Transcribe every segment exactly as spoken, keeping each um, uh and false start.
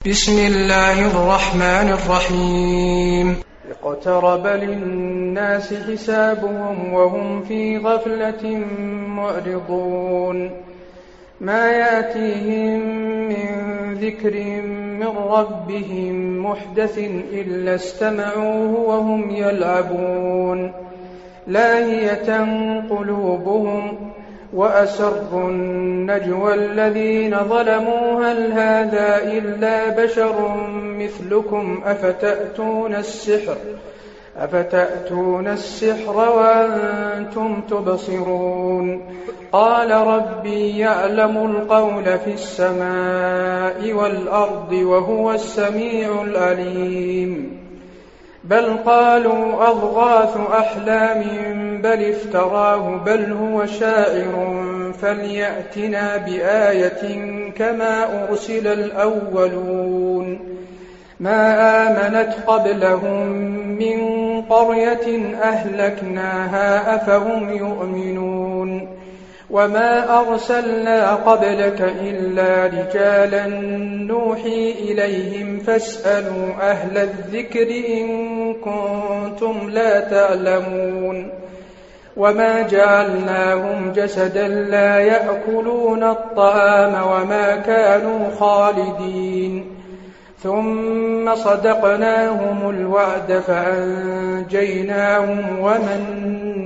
بسم الله الرحمن الرحيم اقترب للناس حسابهم وهم في غفلة معرضون ما يأتيهم من ذكر من ربهم محدث إلا استمعوه وهم يلعبون لاهية قلوبهم وأسروا النجوى الذين ظلموا هل هذا إلا بشر مثلكم أفتأتون السحر أفتأتون السحر وأنتم تبصرون قال ربي يعلم القول في السماء والأرض وهو السميع العليم بل قالوا أضغاث أحلام بل افتراه بل هو شاعر فليأتنا بآية كما أرسل الأولون ما آمنت قبلهم من قرية أهلكناها أفهم يؤمنون وما أرسلنا قبلك إلا رجالا نوحي إليهم فاسألوا أهل الذكر إن كنتم لا تعلمون وما جعلناهم جسدا لا يأكلون الطعام وما كانوا خالدين ثم صدقناهم الوعد فأنجيناهم ومن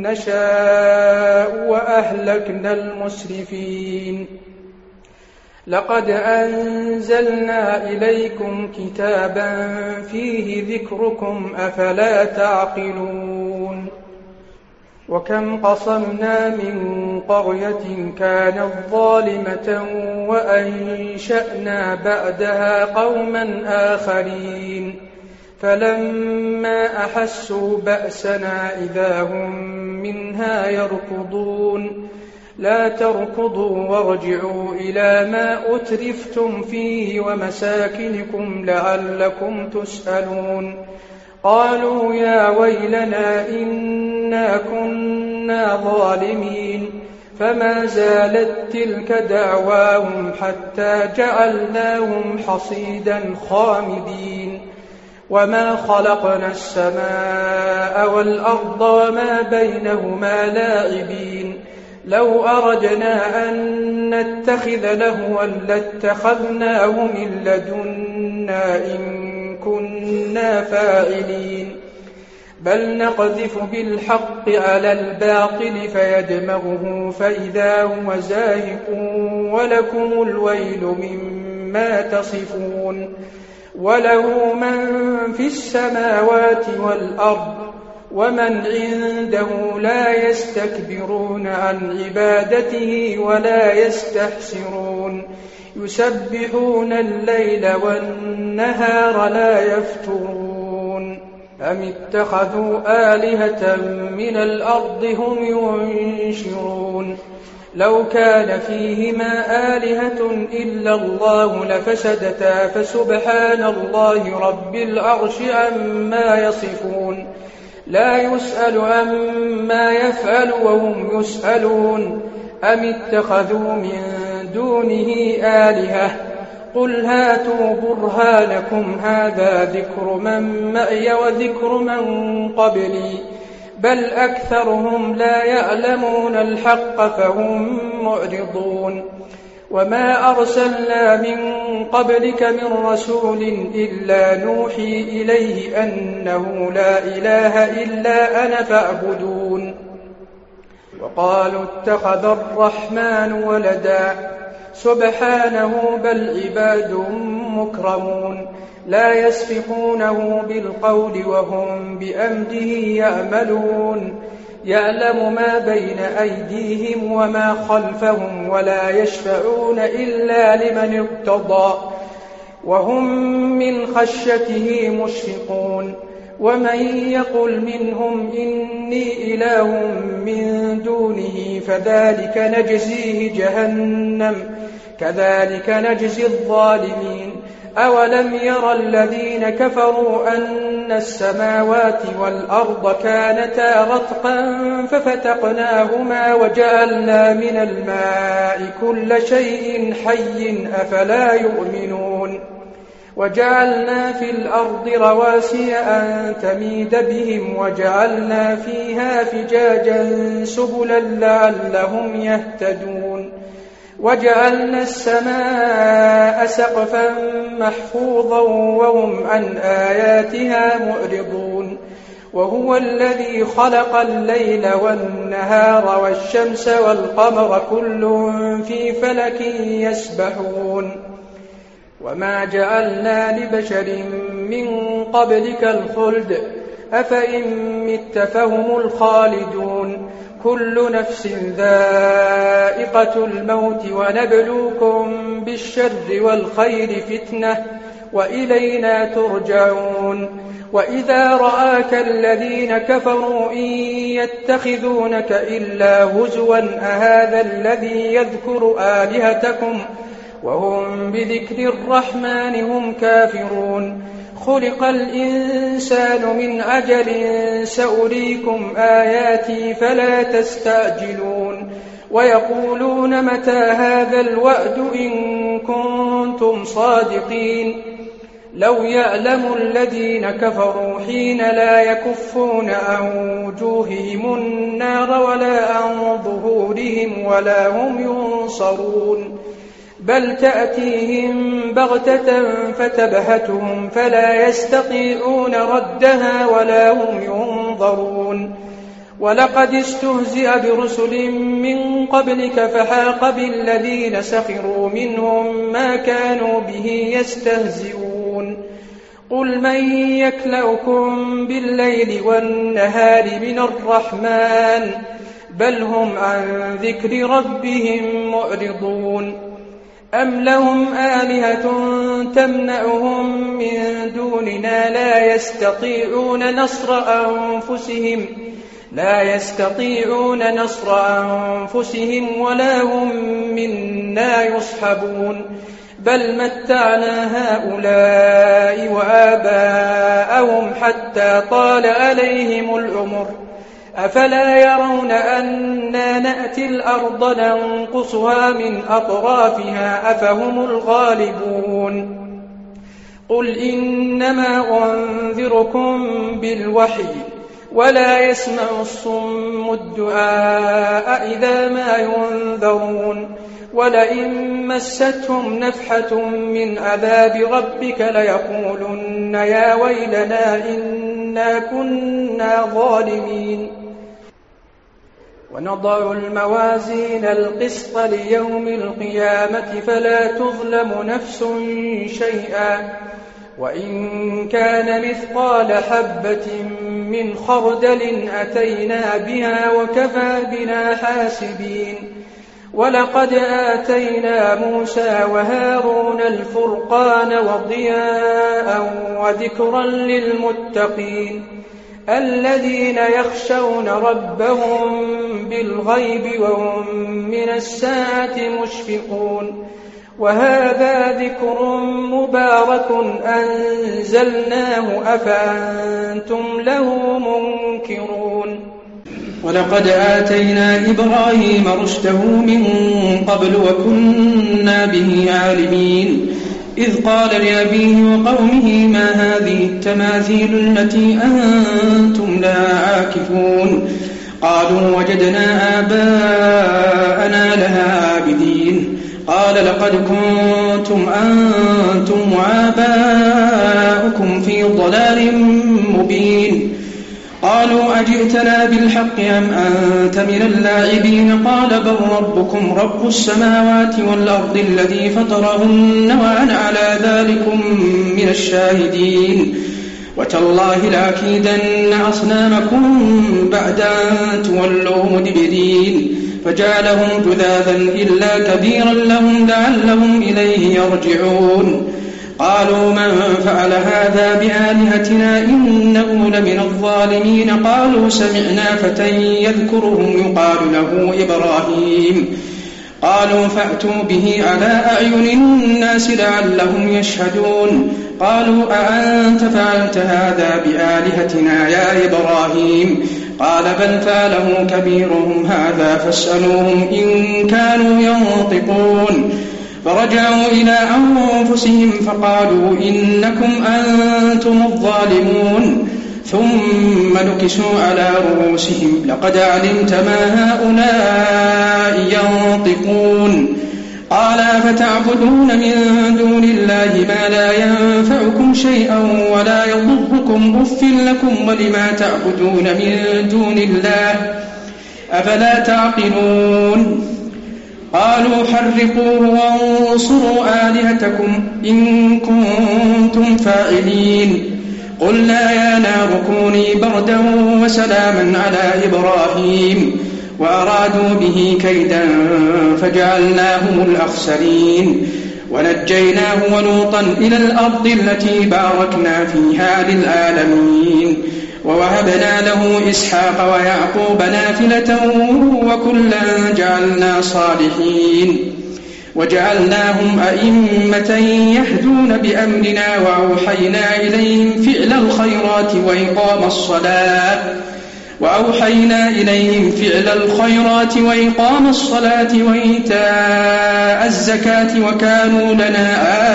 نشاء وأهلكنا المسرفين لقد أنزلنا إليكم كتابا فيه ذكركم أفلا تعقلون وكم قصمنا من قرية كانت ظالمة وأنشأنا بعدها قوما آخرين فلما أحسوا بأسنا إذا هم منها يركضون لا تركضوا وارجعوا إلى ما أترفتم فيه ومساكنكم لعلكم تسألون قالوا يا ويلنا إنا كنا ظالمين فما زالت تلك دعواهم حتى جعلناهم حصيدا خامدين وما خلقنا السماء والأرض وما بينهما لاعبين لو أردنا أن نتخذ لهوا لاتخذناه من لدنا إن كنا فاعلين بل نقذف بالحق على الباطل فيدمغه فإذا هو زاهق ولكم الويل مما تصفون وله من في السماوات والأرض ومن عنده لا يستكبرون عن عبادته ولا يستحسرون يسبحون الليل والنهار لا يفترون أم اتخذوا آلهة من الأرض هم ينشرون لو كان فيهما آلهة إلا الله لفسدتا فسبحان الله رب العرش عما يصفون لا يسأل عما يفعل وهم يسألون أم اتخذوا من دونه آلهة قل هاتوا برهانكم هذا ذكر من معي وذكر من قبلي بل أكثرهم لا يعلمون الحق فهم معرضون وما أرسلنا من قبلك من رسول إلا نوحي إليه أنه لا إله إلا أنا فاعبدون وقالوا اتخذ الرحمن ولدا سبحانه بل عباد مكرمون لا يسبقونه بالقول وهم بأمره يعملون يعلم ما بين أيديهم وما خلفهم ولا يشفعون إلا لمن ارتضى وهم من خشيته مشفقون ومن يقل منهم إني إله من دونه فذلك نجزيه جهنم كذلك نجزي الظالمين أولم ير الذين كفروا أن السماوات والأرض كانتا رتقا ففتقناهما وجعلنا من الماء كل شيء حي أفلا يؤمنون وجعلنا في الأرض رواسي أن تميد بهم وجعلنا فيها فجاجا سبلا لعلهم يهتدون وجعلنا السماء سقفا محفوظا وهم عن آياتها معرضون وهو الذي خلق الليل والنهار والشمس والقمر كل في فلك يسبحون وما جعلنا لبشر من قبلك الخلد أفإن مت فهم الخالدون كل نفس ذائقة الموت ونبلوكم بالشر والخير فتنة وإلينا ترجعون وإذا رآك الذين كفروا إن يتخذونك إلا هزوا أهذا الذي يذكر آلهتكم وهم بذكر الرحمن هم كافرون خلق الإنسان من عجل سأريكم آياتي فلا تستعجلون ويقولون متى هذا الوعد إن كنتم صادقين لو يعلم الذين كفروا حين لا يكفون عن وجوههم النار ولا عن ظهورهم ولا هم ينصرون بل تأتيهم بغتة فتبهتهم فلا يستطيعون ردها ولا هم ينظرون ولقد استهزئ برسل من قبلك فحاق بالذين سخروا منهم ما كانوا به يستهزئون قل من يكلؤكم بالليل والنهار من الرحمن بل هم عن ذكر ربهم معرضون أم لهم آلهة تمنعهم من دوننا لا يستطيعون نصر أنفسهم لا يستطيعون نصر أنفسهم ولا هم منا يصحبون بل متعنا هؤلاء وآباءهم حتى طال عليهم العمر أفلا يرون أنا نأتي الأرض ننقصها من أطرافها أفهم الغالبون قل إنما أنذركم بالوحي ولا يسمع الصم الدعاء إذا ما ينذرون ولئن مستهم نفحة من عذاب ربك ليقولن يا ويلنا إنا كنا ظالمين ونضع الموازين القسط ليوم القيامة فلا تظلم نفس شيئا وإن كان مثقال حبة من خردل أتينا بها وكفى بنا حاسبين ولقد آتينا موسى وهارون الفرقان وضياء وذكرا للمتقين الذين يخشون ربهم بالغيب وهم من الساعة مشفقون وهذا ذكر مبارك أنزلناه أفأنتم له منكرون ولقد آتينا إبراهيم رشده من قبل وكنا به عالمين إذ قال لأبيه وقومه ما هذه التماثيل التي أنتم لها عاكفون قالوا وجدنا آباءنا لها عابدين قال لقد كنتم أنتم وآباؤكم في ضلال مبين قالوا أجئتنا بالحق أم أنت من اللاعبين قال بل ربكم رب السماوات والأرض الذي فطرهن وأنا على ذلكم من الشاهدين وتالله لأكيدن أصنامكم بعد أن تولوا مدبرين فجعلهم جذاذا إلا كبيرا لهم لعلهم إليه يرجعون قالوا من فعل هذا بآلهتنا إنه لمن الظالمين قالوا سمعنا فتى يذكرهم يقال له إبراهيم قالوا فأتوا به على أعين الناس لعلهم يشهدون قالوا أأنت فعلت هذا بآلهتنا يا إبراهيم قال بل فعله كبيرهم هذا فاسألوهم إن كانوا ينطقون فرجعوا إلى أنفسهم فقالوا إنكم أنتم الظالمون ثم نكسوا على رؤوسهم لقد علمت ما هؤلاء ينطقون قال فتعبدون من دون الله ما لا ينفعكم شيئا ولا يضركم أف لكم ولما تعبدون من دون الله أفلا تعقلون قالوا حرقوه وانصروا آلهتكم إن كنتم فاعلين قلنا يا نار كوني بردا وسلاما على إبراهيم وأرادوا به كيدا فجعلناهم الأخسرين ونجيناه ولوطا إلى الأرض التي باركنا فيها للعالمين ووهبنا له إسحاق ويعقوب نافلة وكلا جعلنا صالحين وجعلناهم أئمة يهدون بأمرنا وأوحينا إليهم فعل الخيرات وإقام الصلاة وأوحينا إليهم فعل الخيرات وإقام الصلاة وإيتاء الزكاة وكانوا لنا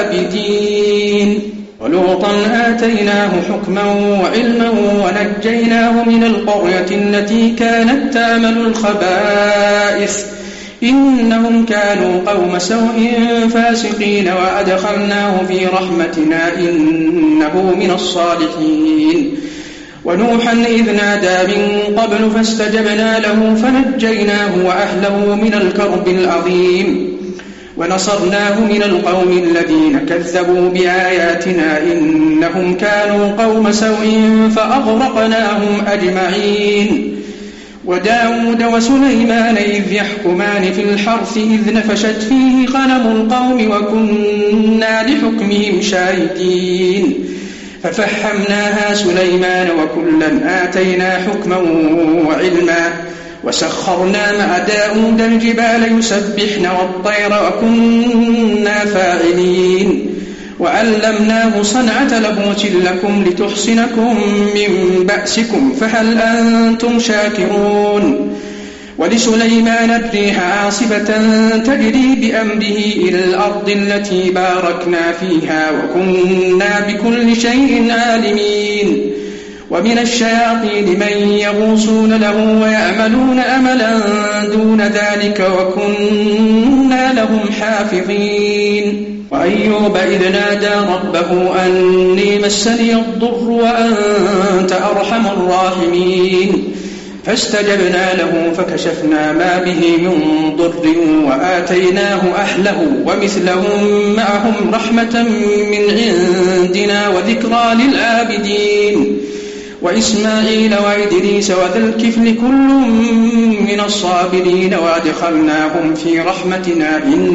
عابدين ولوطا آتيناه حكما وعلما ونجيناه من القرية التي كانت تعمل الخبائث إنهم كانوا قوم سوء فاسقين وأدخلناه في رحمتنا إنه من الصالحين ونوحا إذ نادى من قبل فاستجبنا له فنجيناه وأهله من الكرب العظيم ونصرناه من القوم الذين كذبوا بآياتنا إنهم كانوا قوم سوء فأغرقناهم أجمعين وداود وسليمان إذ يحكمان في الحرث إذ نفشت فيه غنم القوم وكنا لحكمهم شاهدين ففهمناها سليمان وكلا آتينا حكما وعلما وسخرنا مع داود الجبال يسبحن والطير وكنا فاعلين وعلمناه صنعة لبوس لكم لتحصنكم من بأسكم فهل أنتم شاكرون ولسليمان الريح عاصفة تجري بأمره إلى الأرض التي باركنا فيها وكنا بكل شيء عالمين ومن الشياطين من يغوصون له ويعملون أملا دون ذلك وكنا لهم حافظين وأيوب إذ نادى ربه أني مسني الضر وأنت أرحم الراحمين فاستجبنا له فكشفنا ما به من ضر وآتيناه أهله ومثلهم معهم رحمة من عندنا وذكرى للعابدين وإسماعيل وإدريس وذا الكفل كل من الصابرين وأدخلناهم في رحمتنا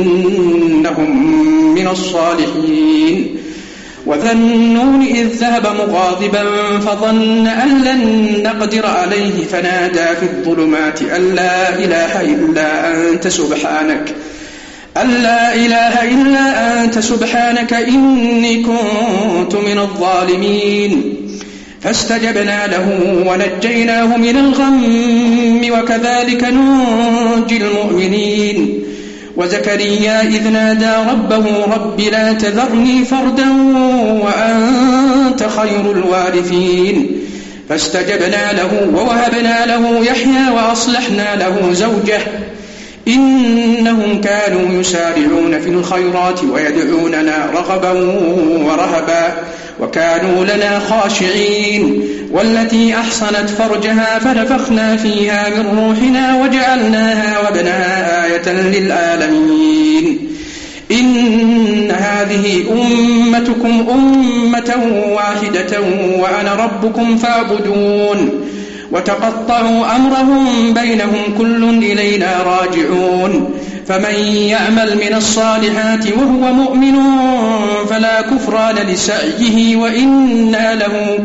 إنهم من الصالحين وذا النون إذ ذهب مغاضبا فظن أن لن نقدر عليه فنادى في الظلمات أن لا إله إلا أنت سبحانك أن لا إله إلا أنت سبحانك إني كنت من الظالمين فاستجبنا له ونجيناه من الغم وكذلك ننجي المؤمنين وزكريا إذ نادى ربه رب لا تذرني فردا وأنت خير الوارثين فاستجبنا له ووهبنا له يحيى وأصلحنا له زوجه إنهم كانوا يسارعون في الخيرات ويدعوننا رغبا ورهبا وكانوا لنا خاشعين والتي أحصنت فرجها فنفخنا فيها من روحنا وجعلناها وابنها آية للعالمين إن هذه أمتكم أمة واحدة وأنا ربكم فاعبدون وتقطعوا أمرهم بينهم كل إلينا راجعون فمن يعمل من الصالحات وهو مؤمن فلا كفران لسعيه وإنا له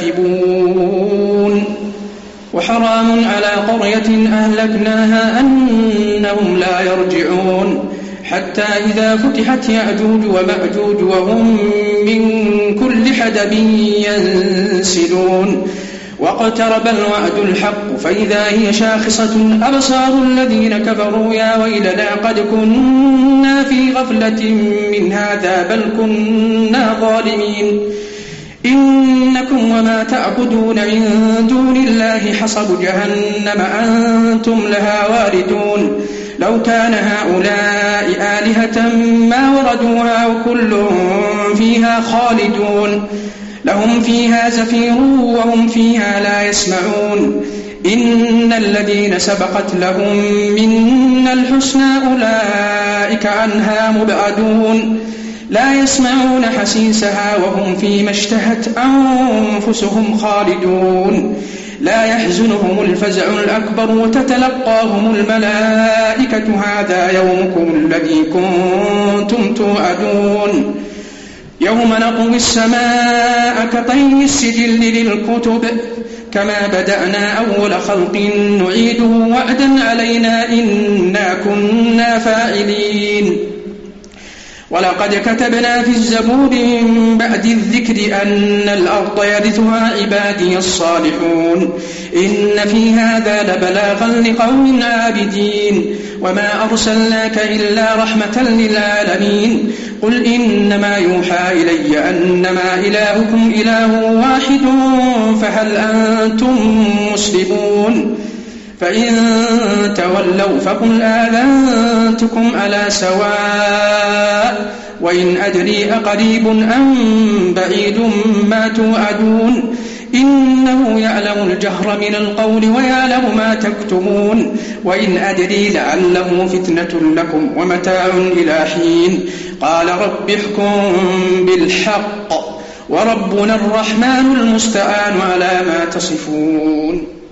كاتبون وحرام على قرية أهلكناها أنهم لا يرجعون حتى إذا فتحت يأجوج ومأجوج وهم من كل حدب ينسلون واقترب الوعد الحق فإذا هي شاخصة أبصار الذين كفروا يا ويلنا قد كنا في غفلة من هذا بل كنا ظالمين إنكم وما تعبدون من دون الله حصب جهنم أنتم لها واردون لو كان هؤلاء آلهة ما وردوها وكل فيها خالدون لهم فيها زفير وهم فيها لا يسمعون إن الذين سبقت لهم منا الحسنى أولئك عنها مبعدون لا يسمعون حسيسها وهم فيما اشتهت أنفسهم خالدون لا يحزنهم الفزع الأكبر وتتلقاهم الملائكة هذا يومكم الذي كنتم توعدون يوم نطوي السماء كطي السجل للكتب كما بدأنا أول خلق نعيده وعدا علينا إنا كنا فاعلين ولقد كتبنا في الزبور من بعد الذكر أن الأرض يرثها عبادي الصالحون إن في هذا لبلاغا لقوم عابدين وما أرسلناك إلا رحمة للعالمين قل إنما يوحى إلي أنما إلهكم إله واحد فهل أنتم مسلمون فإن تولوا فقل آذنتكم على سواء وإن أدري أقريب أم بعيد ما توعدون إنه يعلم الجهر من القول ويعلم ما تكتمون وإن أدري لعله فتنة لكم ومتاع إلى حين قال رب احكم بالحق وربنا الرحمن المستعان على ما تصفون.